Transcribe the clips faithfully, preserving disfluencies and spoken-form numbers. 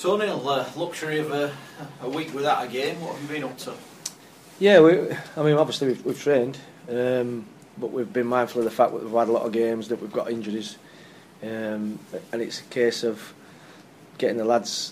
Tony, the luxury of a, a week without a game, what have you been up to? Yeah, we, I mean, obviously we've, we've trained, um, but we've been mindful of the fact that we've had a lot of games, that we've got injuries, um, and it's a case of getting the lads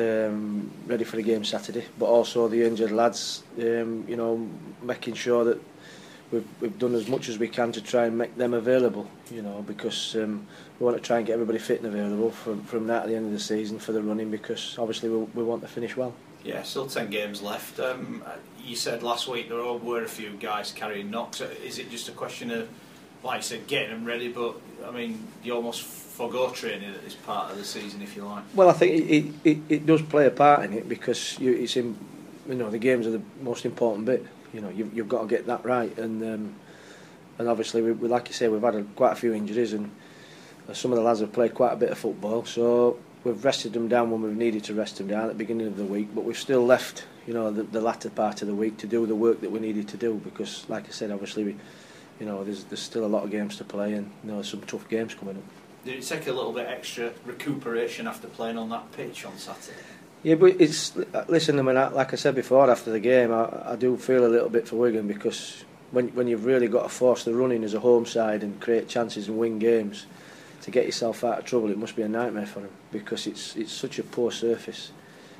um, ready for the game Saturday, but also the injured lads, um, you know, making sure that we've, we've done as much as we can to try and make them available, you know, because um, we want to try and get everybody fit and available from, from now to the end of the season for the running, because obviously we, we want to finish well. Yeah, still ten games left. Um, you said last week there were a few guys carrying knocks. Is it just a question of, like you said, getting them ready? But I mean, you almost forgo training at this part of the season, if you like. Well, I think it it, it does play a part in it, because you, it's in, you know, the games are the most important bit. You know, you've, you've got to get that right, and um, and obviously, we, we, like you say, we've had a, quite a few injuries, and uh, some of the lads have played quite a bit of football, so we've rested them down when we've needed to rest them down at the beginning of the week, but we've still left, you know, the, the latter part of the week to do the work that we needed to do, because, like I said, obviously, we, you know, there's there's still a lot of games to play, and you know, there's some tough games coming up. Did it take a little bit extra recuperation after playing on that pitch on Saturday? Yeah, but it's, listen, I mean, like I said before, after the game, I, I do feel a little bit for Wigan, because when when you've really got to force the running as a home side and create chances and win games, to get yourself out of trouble, it must be a nightmare for them, because it's it's such a poor surface,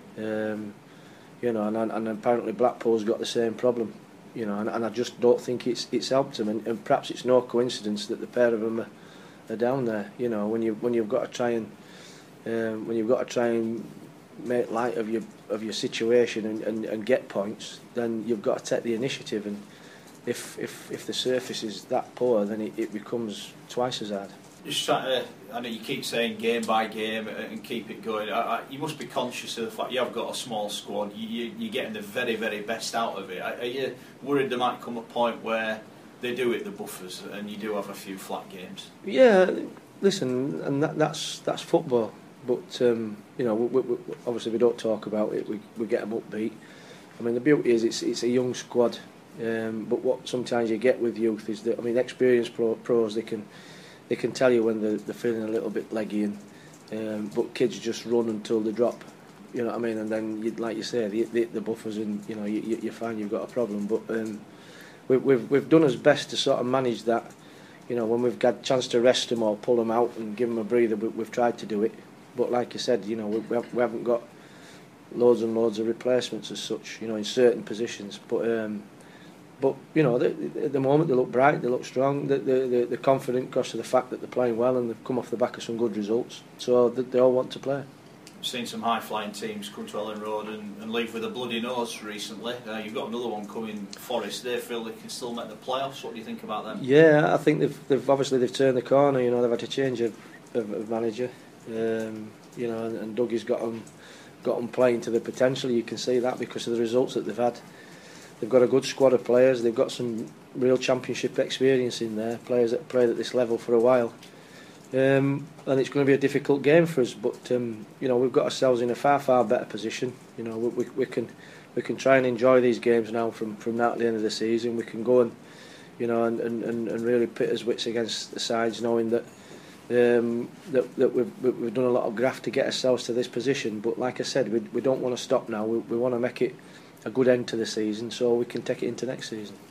um, you know, and and apparently Blackpool's got the same problem, you know, and, and I just don't think it's it's helped them, and, and perhaps it's no coincidence that the pair of them are, are down there, you know, when you when you've got to try and um, when you've got to try and make light of your of your situation and, and, and get points, then you've got to take the initiative, and if if if the surface is that poor, then it, it becomes twice as hard. Just trying to, I know you keep saying game by game and keep it going. I, I, you must be conscious of the fact you have got a small squad. You, you, you're getting the very, very best out of it. Are, are you worried there might come a point where they do hit the buffers and you do have a few flat games? Yeah, listen, and that, that's that's football. But um, you know, we, we, obviously we don't talk about it. We we get them upbeat. I mean, the beauty is it's it's a young squad. Um, but what sometimes you get with youth is that, I mean, experienced pro, pros they can. They can tell you when they're, they're feeling a little bit leggy, and um, but kids just run until they drop, you know what I mean. And then, you, like you say, the, the, the buffers, and you know, you, you find you've got a problem. But um, we, we've we've done our best to sort of manage that. You know, when we've got a chance to rest them or pull them out and give them a breather, we, we've tried to do it. But like you said, you know, we, we haven't got loads and loads of replacements as such, you know, in certain positions. But um, But you know, they, at the moment they look bright, they look strong, they, they, they're confident because of the fact that they're playing well and they've come off the back of some good results. So they, they all want to play. I've seen some high-flying teams come to Ellen Road and, and leave with a bloody nose recently. Uh, you've got another one coming, Forest. They feel they can still make the playoffs. What do you think about them? Yeah, I think they've, they've obviously they've turned the corner. You know, they've had a change of, of, of manager. Um, you know, and, and Dougie's got them got them playing to the potential. You can see that because of the results that they've had. They've got a good squad of players. They've got some real championship experience in there, players that have played at this level for a while. Um, and it's going to be a difficult game for us, but um, you know, we've got ourselves in a far, far better position. You know, we, we, we can we can try and enjoy these games now from, from now to the end of the season. We can go and you know and, and, and really pit our wits against the sides, knowing that um, that, that we've we've done a lot of graft to get ourselves to this position. But like I said, we we don't want to stop now. We, we want to make it a good end to the season so we can take it into next season.